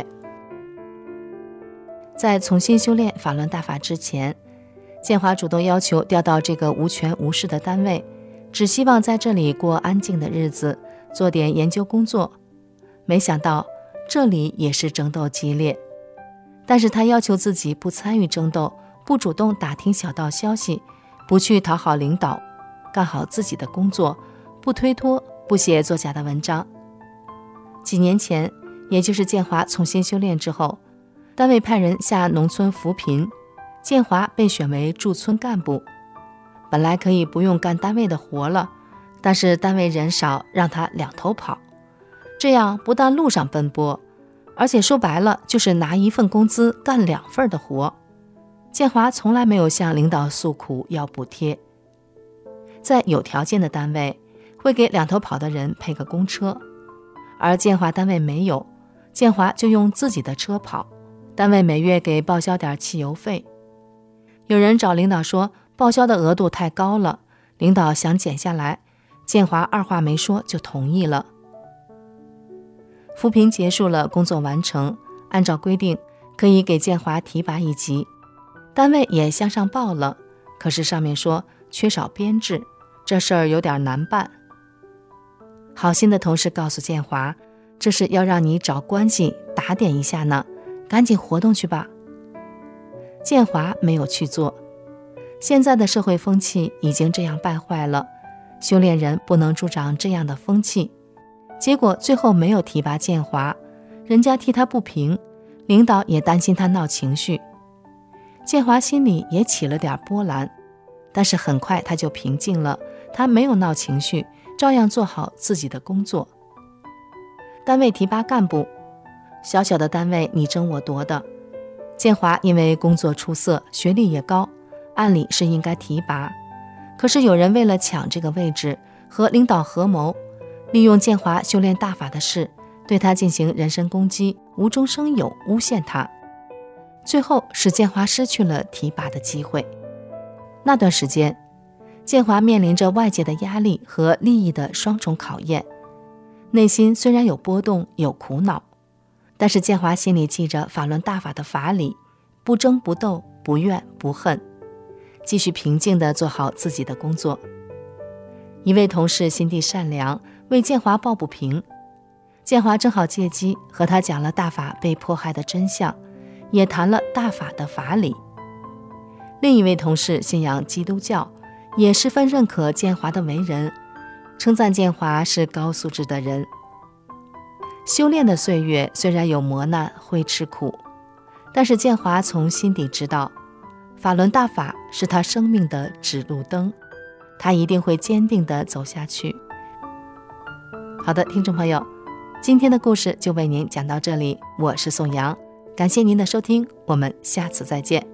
在重新修炼法轮大法之前，建华主动要求调到这个无权无势的单位，只希望在这里过安静的日子，做点研究工作。没想到这里也是争斗激烈，但是他要求自己不参与争斗，不主动打听小道消息，不去讨好领导，干好自己的工作，不推脱，不写作假的文章。几年前，也就是建华重新修炼之后，单位派人下农村扶贫，建华被选为驻村干部。本来可以不用干单位的活了，但是单位人少，让他两头跑。这样不但路上奔波，而且说白了就是拿一份工资干两份的活。建华从来没有向领导诉苦要补贴。在有条件的单位，会给两头跑的人配个公车，而建华单位没有，建华就用自己的车跑，单位每月给报销点汽油费。有人找领导说报销的额度太高了，领导想减下来，建华二话没说就同意了。扶贫结束了，工作完成，按照规定可以给建华提拔一级，单位也向上报了，可是上面说缺少编制，这事儿有点难办。好心的同事告诉建华，这是要让你找关系打点一下呢，赶紧活动去吧。 建华没有去做。现在的社会风气已经这样败坏了，修炼人不能助长这样的风气。结果最后没有提拔建华，人家替他不平，领导也担心他闹情绪。建华心里也起了点波澜，但是很快他就平静了，他没有闹情绪，照样做好自己的工作。单位提拔干部，小小的单位你争我夺的，建华因为工作出色，学历也高，按理是应该提拔。可是有人为了抢这个位置，和领导合谋，利用建华修炼大法的事，对他进行人身攻击，无中生有，诬陷他，最后使建华失去了提拔的机会。那段时间，建华面临着外界的压力和利益的双重考验，内心虽然有波动，有苦恼，但是建华心里记着法轮大法的法理，不争不斗，不怨不恨，继续平静地做好自己的工作。一位同事心地善良，为建华抱不平，建华正好借机和他讲了大法被迫害的真相，也谈了大法的法理。另一位同事信仰基督教，也十分认可建华的为人，称赞建华是高素质的人。修炼的岁月虽然有磨难，会吃苦，但是建华从心底知道，法轮大法是他生命的指路灯，他一定会坚定地走下去。好的，听众朋友，今天的故事就为您讲到这里，我是宋阳，感谢您的收听，我们下次再见。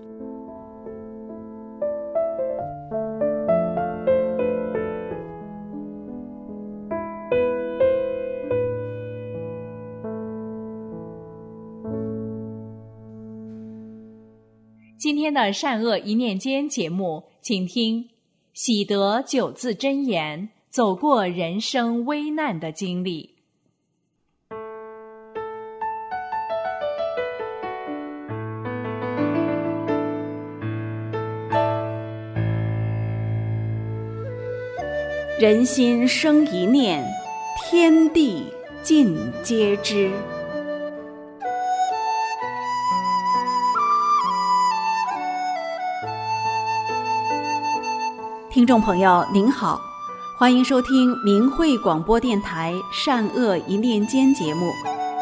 今天的善恶一念间节目，请听喜得九字真言，走过人生危难的经历。 人心生一念，天地尽皆知。听众朋友您好，欢迎收听明慧广播电台善恶一念间节目。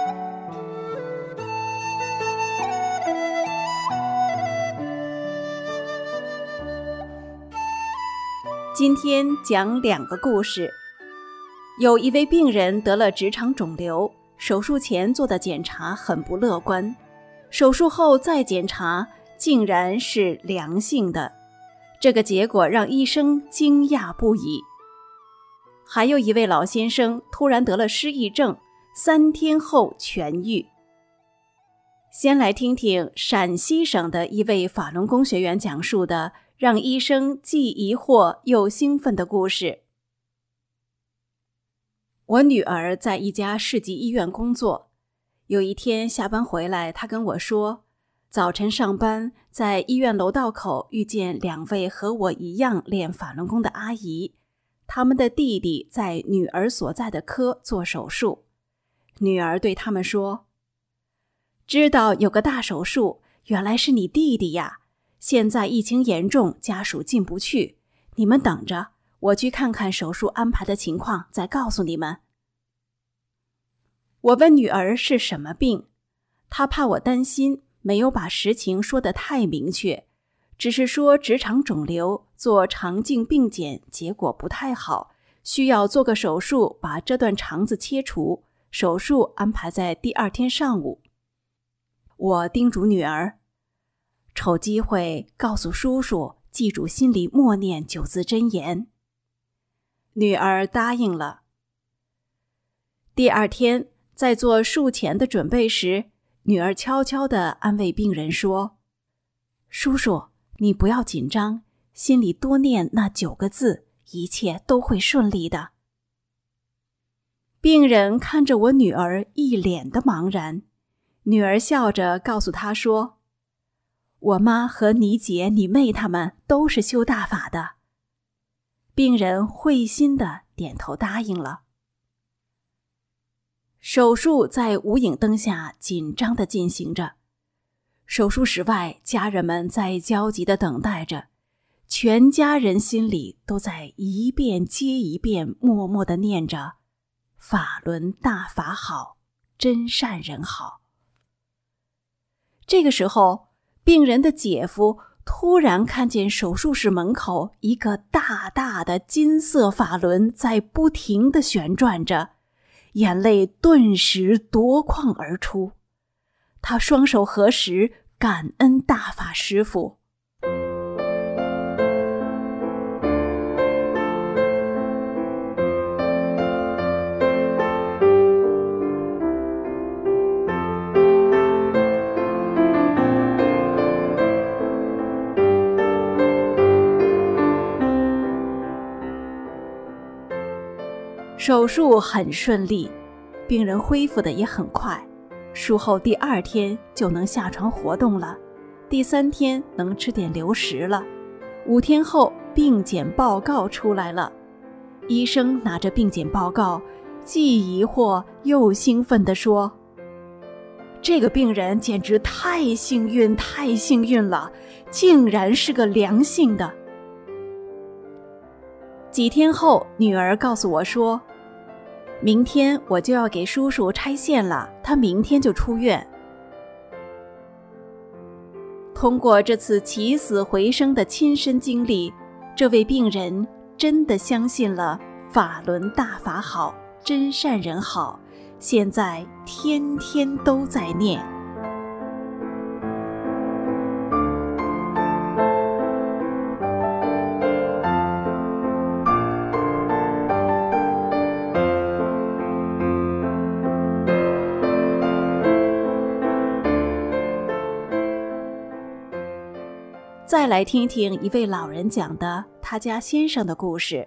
今天讲两个故事。有一位病人得了直肠肿瘤，手术前做的检查很不乐观，手术后再检查竟然是良性的，这个结果让医生惊讶不已。还有一位老先生突然得了失忆症，三天后痊愈。先来听听陕西省的一位法轮功学员讲述的让医生既疑惑又兴奋的故事。我女儿在一家市级医院工作，有一天下班回来，她跟我说，早晨上班在医院楼道口遇见两位和我一样练法轮功的阿姨，他们的弟弟在女儿所在的科做手术。女儿对他们说，知道有个大手术，原来是你弟弟呀，现在疫情严重，家属进不去，你们等着，我去看看手术安排的情况，再告诉你们。我问女儿是什么病，她怕我担心，没有把实情说得太明确，只是说直肠肿瘤做肠镜病检结果不太好，需要做个手术把这段肠子切除，手术安排在第二天上午。我叮嘱女儿，瞅机会告诉叔叔，记住心里默念九字真言。女儿答应了。第二天在做术前的准备时，女儿悄悄地安慰病人说，叔叔，你不要紧张，心里多念那九个字，一切都会顺利的。病人看着我女儿一脸的茫然，女儿笑着告诉她说，我妈和你姐你妹他们都是修大法的。病人会心地点头答应了。手术在无影灯下紧张地进行着， 手术室外，家人们在焦急地等待着，全家人心里都在一遍接一遍默默地念着法轮大法好，真善人好。这个时候，病人的姐夫突然看见手术室门口一个大大的金色法轮在不停地旋转着，眼泪顿时夺眶而出。他双手合十，感恩大法师父。手术很顺利，病人恢复的也很快，术后第二天就能下床活动了，第三天能吃点流食了，五天后病检报告出来了。医生拿着病检报告，既疑惑又兴奋地说：这个病人简直太幸运太幸运了，竟然是个良性的。几天后，女儿告诉我说，明天我就要给叔叔拆线了，他明天就出院。通过这次起死回生的亲身经历，这位病人真的相信了法轮大法好，真善人好，现在天天都在念。再来听听一位老人讲的他家先生的故事。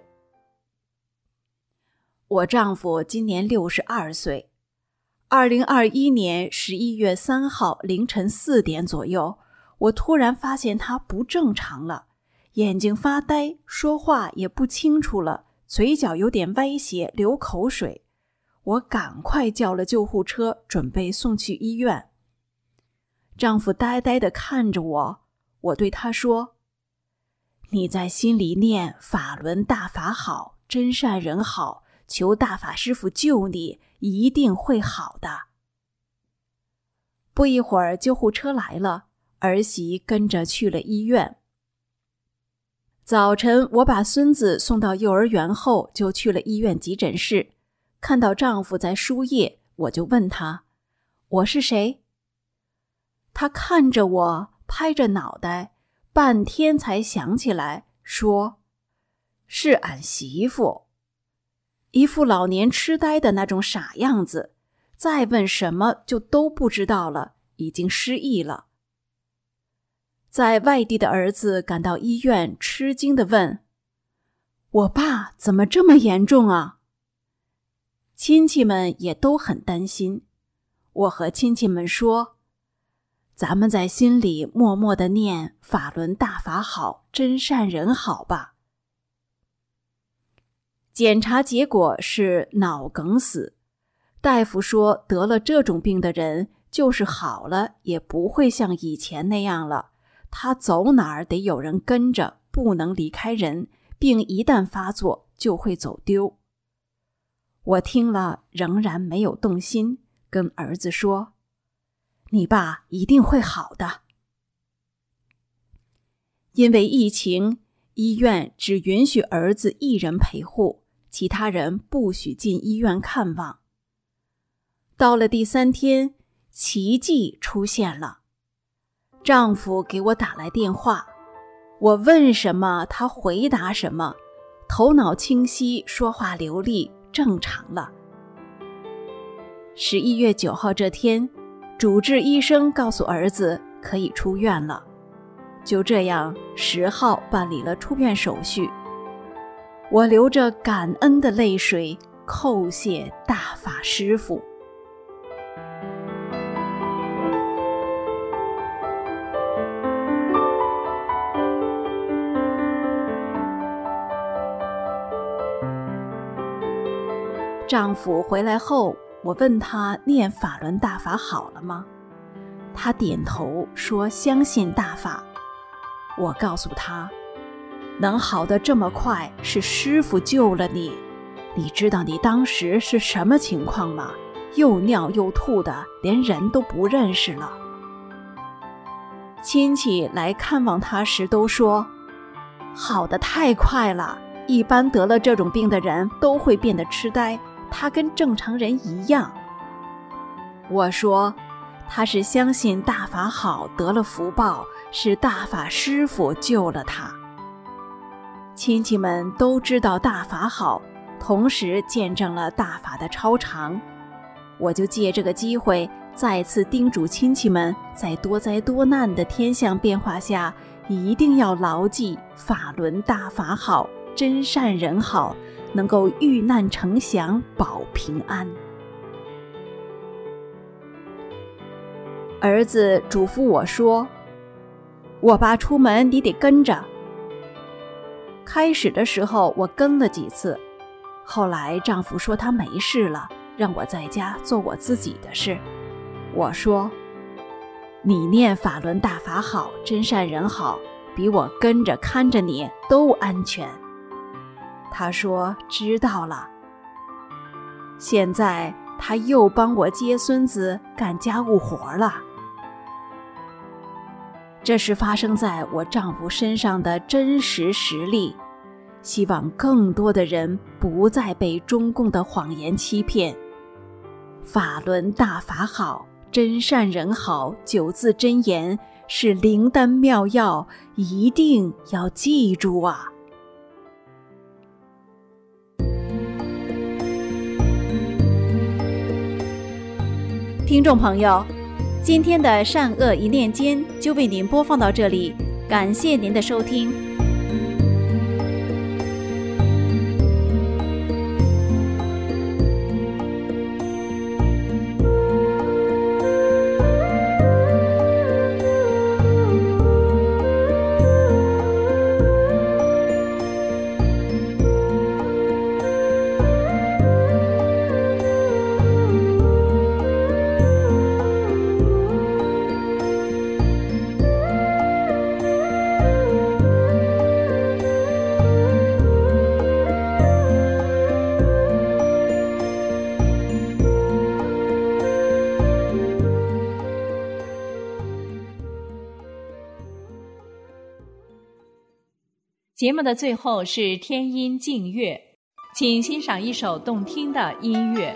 我丈夫今年六十二岁，二零二一年十一月三号凌晨四点左右，我突然发现他不正常了，眼睛发呆，说话也不清楚了，嘴角有点歪斜，流口水。我赶快叫了救护车，准备送去医院。丈夫呆呆地看着我，我对他说：你在心里念法轮大法好，真善人好，求大法师父救你，一定会好的。不一会儿救护车来了，儿媳跟着去了医院。早晨我把孙子送到幼儿园后，就去了医院急诊室，看到丈夫在输液，我就问他：我是谁？他看着我，拍着脑袋，半天才想起来，说：是俺媳妇。一副老年痴呆的那种傻样子，再问什么就都不知道了，已经失忆了。在外地的儿子赶到医院，吃惊地问：我爸怎么这么严重啊？亲戚们也都很担心。我和亲戚们说：咱们在心里默默地念法轮大法好，真善人好吧。检查结果是脑梗死，大夫说得了这种病的人就是好了也不会像以前那样了，他走哪儿得有人跟着，不能离开人，病一旦发作就会走丢。我听了仍然没有动心，跟儿子说：你爸一定会好的。因为疫情，医院只允许儿子一人陪护，其他人不许进医院看望。到了第三天，奇迹出现了。丈夫给我打来电话，我问什么他回答什么，头脑清晰，说话流利，正常了。十一月九号这天，主治医生告诉儿子可以出院了。就这样，十号办理了出院手续。我流着感恩的泪水，叩谢大法师父。丈夫回来后，我问他念法轮大法好了吗？ 他点头说相信大法。我告诉他，能好得这么快是师父救了你。你知道你当时是什么情况吗？又尿又吐的，连人都不认识了。亲戚来看望他时都说，好得太快了，一般得了这种病的人都会变得痴呆，他跟正常人一样。我说，他是相信大法好，得了福报，是大法师父救了他。亲戚们都知道大法好，同时见证了大法的超常。我就借这个机会再次叮嘱亲戚们，在多灾多难的天象变化下，一定要牢记法轮大法好，真善人好，能够遇难成祥，保平安。儿子嘱咐我说，我爸出门你得跟着。开始的时候我跟了几次，后来丈夫说他没事了，让我在家做我自己的事。我说，你念法轮大法好，真善人好，比我跟着看着你都安全。他说知道了。现在他又帮我接孙子干家务活了。这是发生在我丈夫身上的真实实例，希望更多的人不再被中共的谎言欺骗。法轮大法好，真善人好，九字真言是灵丹妙药，一定要记住啊！听众朋友，今天的善恶一念间就为您播放到这里，感谢您的收听。 节目的最后是天音静乐，请欣赏一首动听的音乐。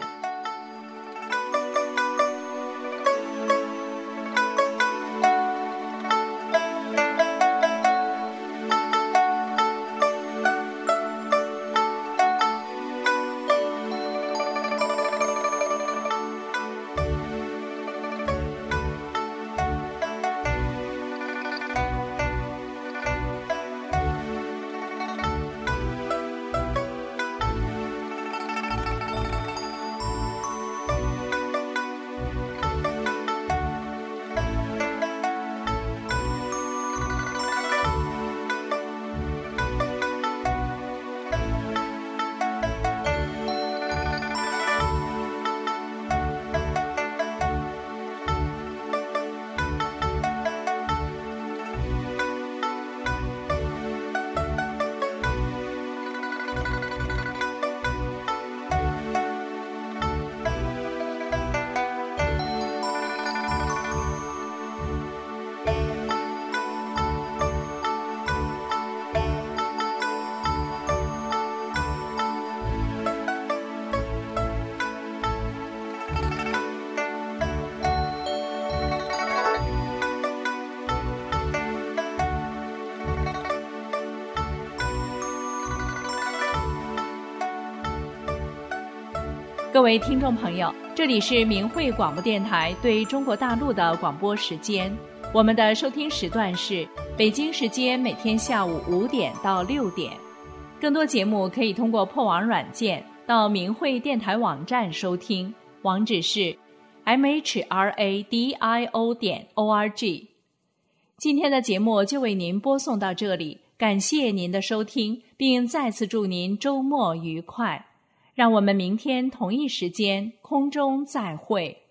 各位听众朋友，这里是明慧广播电台对中国大陆的广播时间。我们的收听时段是北京时间每天下午五点到六点。更多节目可以通过破网软件到明慧电台网站收听，网址是 m h r a d i o 点 o r g。今天的节目就为您播送到这里，感谢您的收听，并再次祝您周末愉快。让我们明天同一时间空中再会。